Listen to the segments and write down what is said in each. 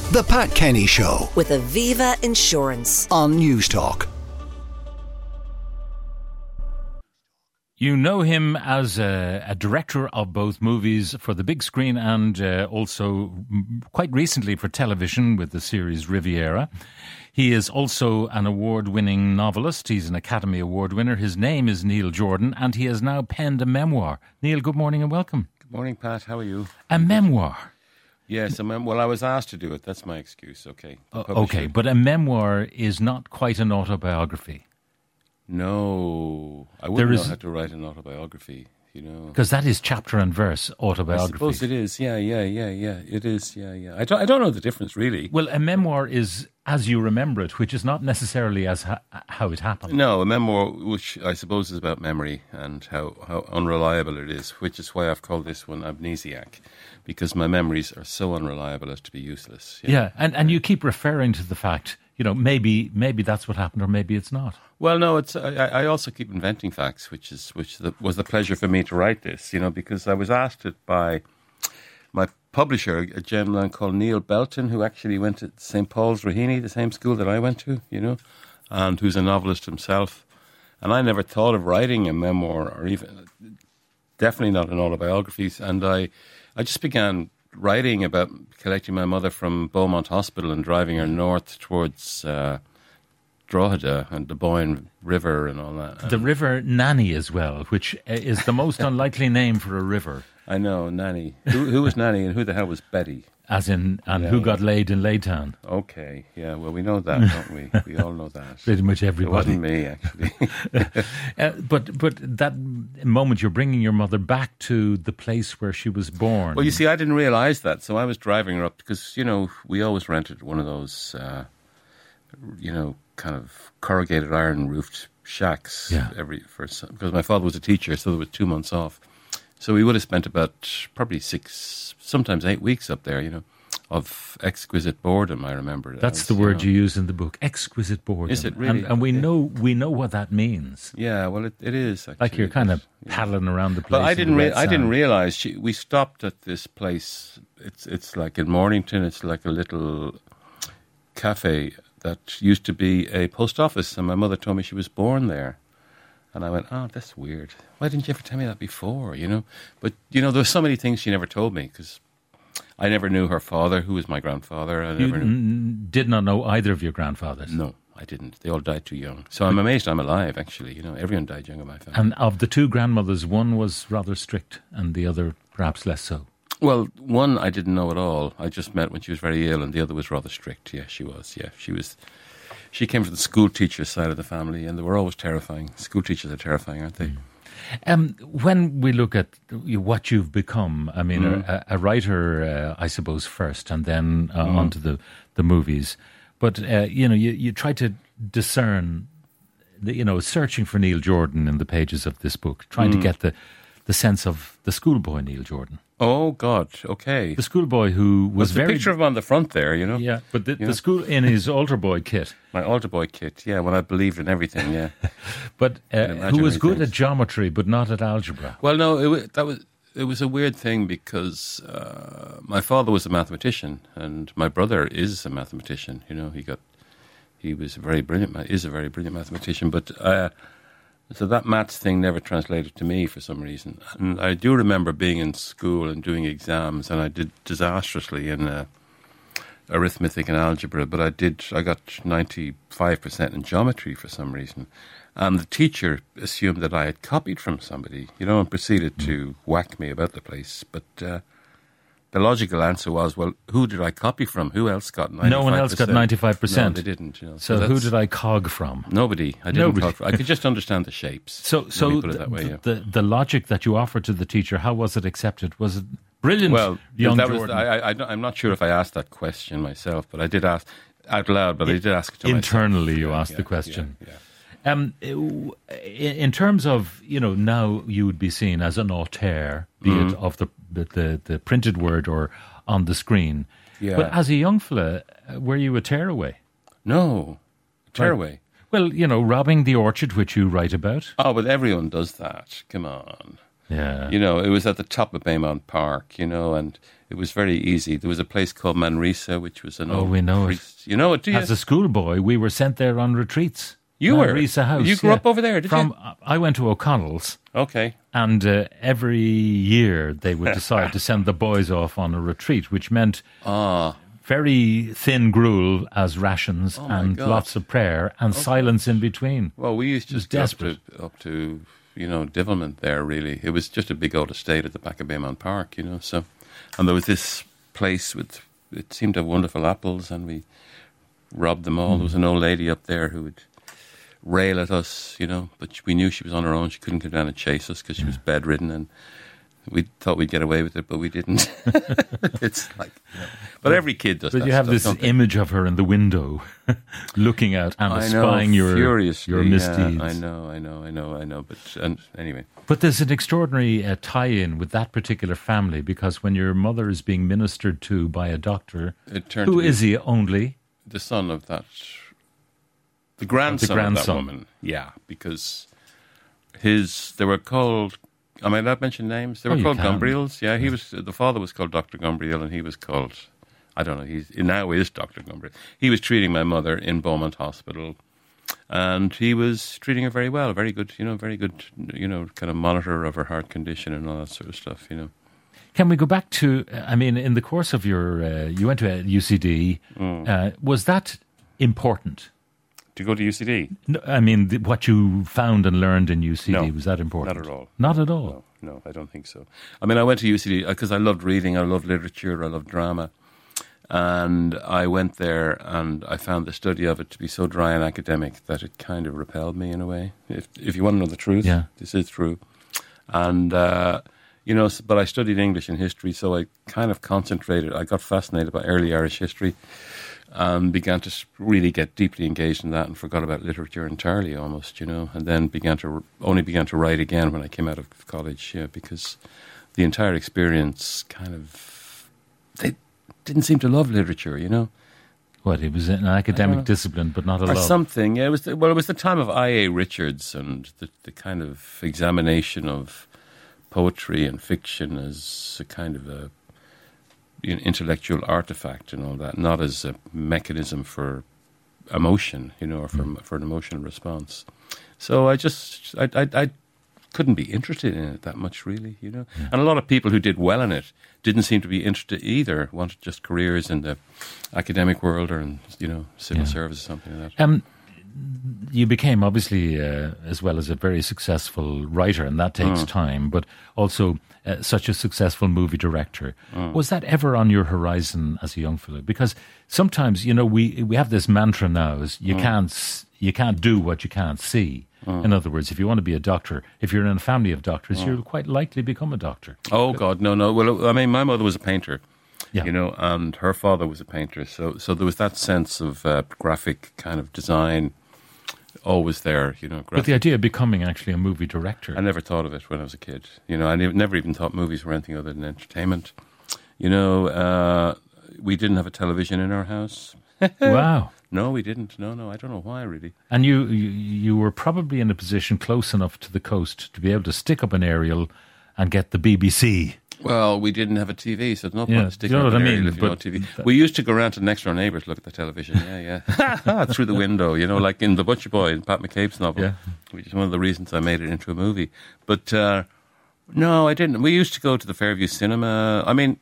The Pat Kenny Show with Aviva Insurance on Newstalk. You know him as a director of both movies for the big screen and also quite recently for television with the series Riviera. He is also an award-winning novelist. He's an Academy Award winner. His name is Neil Jordan, and he has now penned a memoir. Neil, good morning and welcome. Good morning, Pat. How are you? A memoir? Yes, well, I was asked to do it. That's my excuse, okay. Okay, but a memoir is not quite an autobiography. No, I wouldn't know how to write an autobiography, you know. Because that is chapter and verse autobiography. I suppose it is, yeah. It is, yeah. I don't know the difference, really. Well, a memoir is as you remember it, which is not necessarily as how it happened. No, a memoir, which I suppose is about memory and how unreliable it is, which is why I've called this one Amnesiac, because my memories are so unreliable as to be useless. Yeah, and you keep referring to the fact, you know, maybe that's what happened or maybe it's not. Well, no, it's. I also keep inventing facts, which was the pleasure for me to write this, you know, because I was asked it by my publisher, a gentleman called Neil Belton, who actually went to St. Paul's Raheny, the same school that I went to, you know, and who's a novelist himself. And I never thought of writing a memoir or even, definitely not an autobiography. And I just began writing about collecting my mother from Beaumont Hospital and driving her north towards Drogheda and the Boyne River and all that. The River Nanny as well, which is the most unlikely name for a river. I know, Nanny. Who was Nanny and who the hell was Betty? As in, and who got laid in Laytown. Okay, yeah, well, we know that, don't we? We all know that. Pretty much everybody. It wasn't me, actually. But that moment, you're bringing your mother back to the place where she was born. Well, you see, I didn't realise that, so I was driving her up, because, you know, we always rented one of those, you know, kind of corrugated iron-roofed shacks because my father was a teacher, so there was 2 months off. So we would have spent about probably 6, sometimes 8 weeks up there, you know, of exquisite boredom, I remember. That's the word you use in the book, exquisite boredom. Is it really? And we know what that means. Yeah, well, it is, actually. Like you're kind of paddling around the place. But I didn't realise, we stopped at this place, it's like in Mornington, it's like a little cafe that used to be a post office, and my mother told me she was born there. And I went, oh, that's weird. Why didn't you ever tell me that before, you know? But, you know, there were so many things she never told me, because I never knew her father, who was my grandfather. Did not know either of your grandfathers? No, I didn't. They all died too young. So I'm amazed I'm alive, actually. You know, everyone died young in my family. And of the two grandmothers, one was rather strict and the other perhaps less so. Well, one I didn't know at all. I just met when she was very ill, and the other was rather strict. Yeah, she was. Yeah, she was. She came from the school teacher side of the family, and they were always terrifying. School teachers are terrifying, aren't they? When we look at what you've become, I mean, a writer, I suppose, first, and then onto the movies. But, you know, you try to discern, searching for Neil Jordan in the pages of this book, trying to get the sense of the schoolboy Neil Jordan. Oh, God, okay. The schoolboy who was very... There's a picture of him on the front there, you know? Yeah, but the school in his altar boy kit. My altar boy kit, yeah, when I believed in everything, yeah. But who was good at geometry but not at algebra. Well, no, it was a weird thing because my father was a mathematician and my brother is a mathematician, you know. He was a very brilliant mathematician, but... So that maths thing never translated to me for some reason. And I do remember being in school and doing exams, and I did disastrously in arithmetic and algebra, but I got 95% in geometry for some reason. And the teacher assumed that I had copied from somebody, you know, and proceeded to whack me about the place. But the logical answer was, well, who did I copy from? Who else got 95%? No one else got 95%. No, they didn't. You know. So who did I cog from? Nobody. I didn't cog from. I could just understand the shapes. So put it that way, the logic that you offered to the teacher, how was it accepted? Was it brilliant? Well, young that Jordan? I'm not sure if I asked that question myself, but I did ask out loud. But I did ask it to internally. Myself. You asked the question. Yeah. In terms of, you know, now you would be seen as an auteur, be it of the printed word or on the screen. Yeah. But as a young fella, were you a tearaway? No, tearaway. Well, you know, robbing the orchard, which you write about. Oh, but everyone does that. Come on. Yeah. You know, it was at the top of Baymont Park, you know, and it was very easy. There was a place called Manresa, which was an old we know priest. You know it, do you? As a schoolboy, we were sent there on retreats. You were? Manresa House. You grew up over there, did you? I went to O'Connell's. Okay. And every year they would decide to send the boys off on a retreat, which meant very thin gruel as rations and God. lots of prayer and silence in between. Well, we used to was just desperate. up to you know, Divilment there, really. It was just a big old estate at the back of Baymont Park, you know. So, and there was this place with, it seemed to have wonderful apples, and we robbed them all. There was an old lady up there who would rail at us, you know, but we knew she was on her own. She couldn't come down and chase us because she was bedridden, and we thought we'd get away with it, but we didn't. It's like, you know, but every kid does that. But you have stuff, this don't they? image of her in the window, looking out and I know, spying your furiously, misdeeds. Yeah, I know. But anyway, But there's an extraordinary tie-in with that particular family, because when your mother is being ministered to by a doctor, it turned who to be is he only? the son of that, the grandson of that grandson. woman. Yeah, because they were called. Am I allowed to mention names? They were you called can. Gumbriels. Yeah, the father was called Dr. Gumbriel, and he was called, I don't know, he now is Dr. Gumbriel. He was treating my mother in Beaumont Hospital, and he was treating her very well, very good, kind of monitor of her heart condition and all that sort of stuff, you know. Can we go back to, I mean, in the course of your, you went to UCD, was that important? To go to UCD? No, I mean, what you found and learned in UCD, No, was that important? not at all. Not at all? No, I don't think so. I mean, I went to UCD because I loved reading, I loved literature, I loved drama. And I went there and I found the study of it to be so dry and academic that it kind of repelled me in a way. If you want to know the truth, this is true. And, but I studied English and history, so I kind of concentrated. I got fascinated by early Irish history and began to really get deeply engaged in that and forgot about literature entirely almost, you know, and then only began to write again when I came out of college, because the entire experience kind of, they didn't seem to love literature, you know. What, it was an academic discipline, but not a Or love? something. Yeah, it was the time of I.A. Richards and the kind of examination of poetry and fiction as a kind of a intellectual artifact and all that, not as a mechanism for emotion, you know, or for an emotional response. So I couldn't be interested in it that much, really, you know. Yeah. And a lot of people who did well in it didn't seem to be interested either, wanted just careers in the academic world or in, you know, civil service or something like that. You became, obviously, as well as a very successful writer, and that takes time, but also such a successful movie director. Was that ever on your horizon as a young fellow? Because sometimes, you know, we have this mantra now, is you can't do what you can't see. In other words, if you want to be a doctor, if you're in a family of doctors, you'll quite likely become a doctor. Oh, God, no. Well, I mean, my mother was a painter, Yeah. you know, and her father was a painter. So there was that sense of graphic kind of design always there, you know. But the idea of becoming actually a movie director. I never thought of it when I was a kid. You know, I never even thought movies were anything other than entertainment. You know, we didn't have a television in our house. Wow. No, we didn't. No, I don't know why, really. And you were probably in a position close enough to the coast to be able to stick up an aerial and get the BBC. Well, we didn't have a TV, so there's no point sticking you know up what an I aerial mean? if you don't have TV. We used to go around to the next door neighbours to look at the television, yeah. Through the window, you know, like in The Butcher Boy, in Pat McCabe's novel, which is one of the reasons I made it into a movie. But no, I didn't. We used to go to the Fairview Cinema. I mean,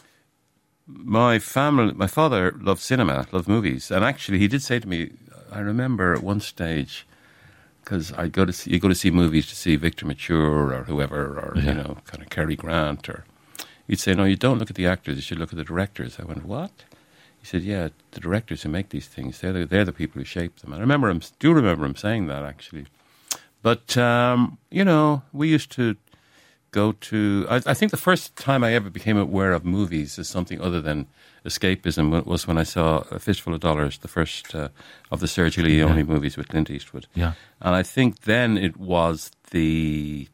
my father loved cinema, loved movies, and actually he did say to me, I remember at one stage, because you go to see movies to see Victor Mature or whoever, or you know, kind of Cary Grant, or he'd say, no, you don't look at the actors, you should look at the directors. I went, what? He said, yeah, the directors who make these things, they're the people who shape them. And I remember him saying that, actually. But you know, we used to go to. I think the first time I ever became aware of movies as something other than escapism was when I saw A Fistful of Dollars, the first of the Sergio Leone movies with Clint Eastwood. Yeah, and I think then it was the.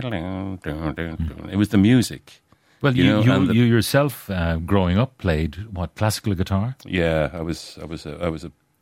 It was the music. Well, you yourself, growing up, played what, classical guitar? Yeah, I was a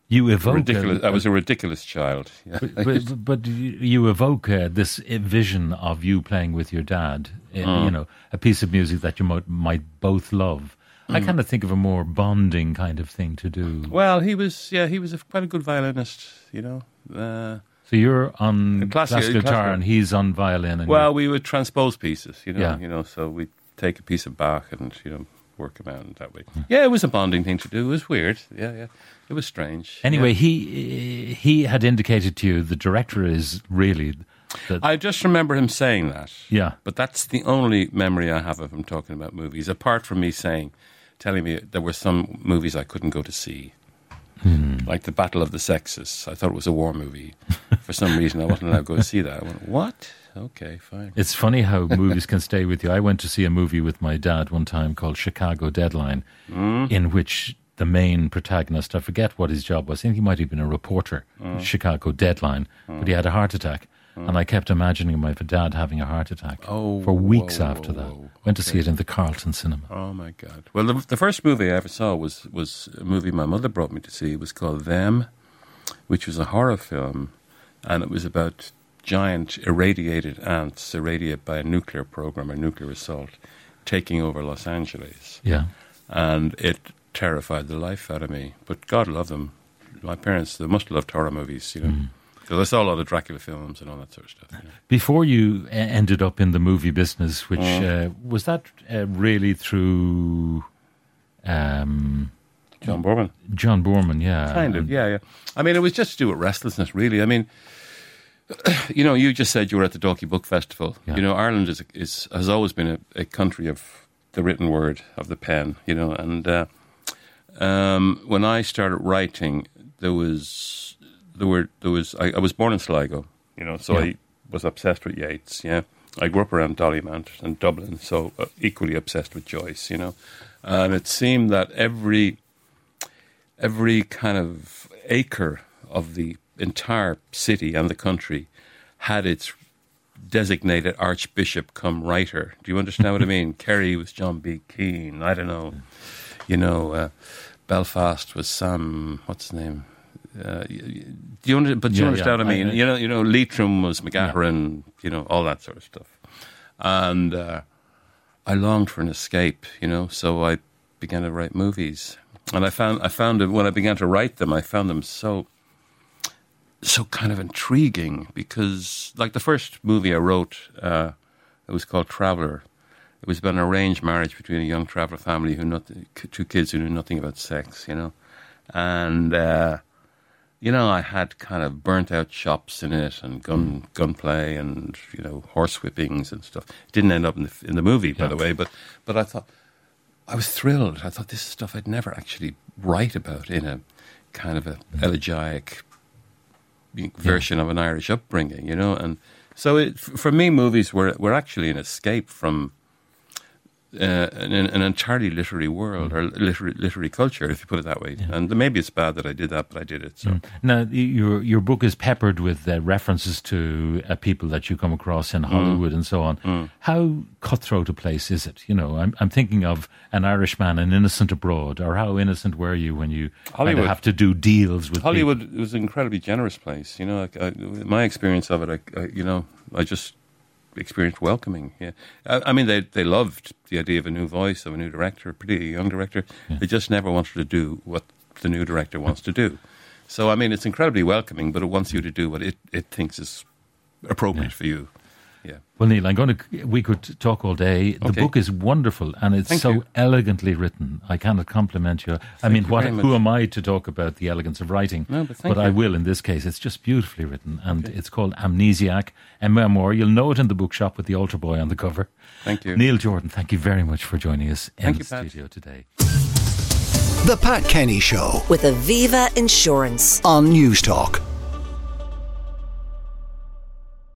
You evoke ridiculous. I was a ridiculous child. Yeah. but you evoke this vision of you playing with your dad. You know, a piece of music that you might both love. I kind of think of a more bonding kind of thing to do. Well, he was quite a good violinist, you know. So you're on classical guitar and he's on violin. And we would transpose pieces, you know. So we'd take a piece of Bach and, you know, work them out that way. Yeah, it was a bonding thing to do. It was weird. Yeah. It was strange. Anyway, he had indicated to you the director is really... I just remember him saying that. Yeah. But that's the only memory I have of him talking about movies, apart from me telling me there were some movies I couldn't go to see. Like The Battle of the Sexes. I thought it was a war movie. For some reason, I wasn't allowed to go see that. I went, what? Okay, fine. It's funny how movies can stay with you. I went to see a movie with my dad one time called Chicago Deadline, in which the main protagonist, I forget what his job was, I think he might have been a reporter, Chicago Deadline, but he had a heart attack. And I kept imagining my dad having a heart attack for weeks after that. Went to see it in the Carlton Cinema. Oh, my God. Well, the first movie I ever saw was a movie my mother brought me to see. It was called Them, which was a horror film. And it was about giant irradiated ants, irradiated by a nuclear program or nuclear assault, taking over Los Angeles. Yeah. And it terrified the life out of me. But God love them. My parents, they must have loved horror movies, you know. Because I saw a lot of Dracula films and all that sort of stuff. You know. Before you ended up in the movie business, which was that really through John Boorman? John Boorman, yeah. Kind of, yeah. I mean, it was just to do with restlessness, really. I mean, you know, you just said you were at the Dalkey Book Festival. Yeah. You know, Ireland has always been a country of the written word, of the pen, you know. And when I started writing, I was born in Sligo, you know, so I was obsessed with Yeats, yeah. I grew up around Dollymount and Dublin, so equally obsessed with Joyce, you know. And it seemed that every kind of acre of the entire city and the country had its designated archbishop come writer. Do you understand what I mean? Kerry was John B. Keane, I don't know, you know, Belfast was Sam, what's his name? Do you understand what I mean? You know, Leitrim was McGahern, you know, all that sort of stuff. And I longed for an escape, you know, so I began to write movies. And I found it when I began to write them, I found them so kind of intriguing because, like the first movie I wrote, it was called Traveller. It was about an arranged marriage between a young traveller family two kids who knew nothing about sex, you know, and. You know, I had kind of burnt-out shops in it and gunplay and, you know, horse whippings and stuff. It didn't end up in the movie, by the way, but I thought, I was thrilled. I thought this is stuff I'd never actually write about in a kind of a elegiac version of an Irish upbringing, you know. And so for me, movies were actually an escape from an entirely literary world or literary culture, if you put it that way. Yeah. And maybe it's bad that I did that, but I did it. So. Now, your book is peppered with references to people that you come across in Hollywood and so on. How cutthroat a place is it? You know, I'm thinking of An Irishman, An Innocent Abroad, or how innocent were you when you have to do deals with Hollywood? People? It was an incredibly generous place. You know, my experience of it, I just experienced welcoming. Yeah, I mean, they loved the idea of a new voice, of a new director, a pretty young director. Yeah. They just never wanted to do what the new director wants to do. So, I mean, it's incredibly welcoming, but it wants you to do what it thinks is appropriate for you. Yeah. Well, Neil, we could talk all day. The book is wonderful and it's so elegantly written. I cannot compliment you. I mean, who am I to talk about the elegance of writing? No, but I will in this case. It's just beautifully written and it's called Amnesiac, a memoir. You'll know it in the bookshop with the altar boy on the cover. Thank you. Neil Jordan, thank you very much for joining us in the studio today. The Pat Kenny Show with Aviva Insurance on News Talk.